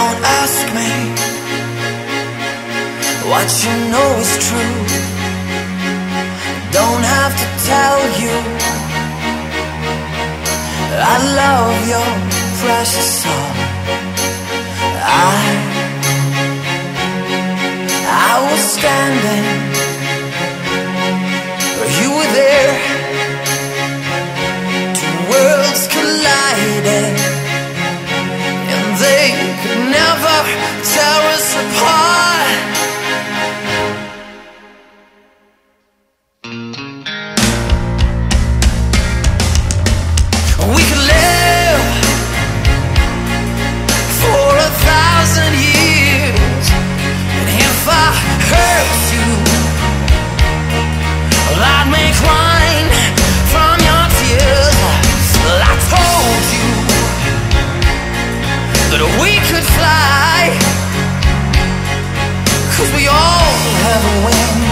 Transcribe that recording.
Don't ask me what you know is true. Don't have to tell you I love your precious soul. I was standing, you were there. Two worlds collided, and they could never tear us apart. We could live for 1,000 years, and if I hurt you, I'd make wine from your tears. I told you that we could fly, 'cause we all have wings.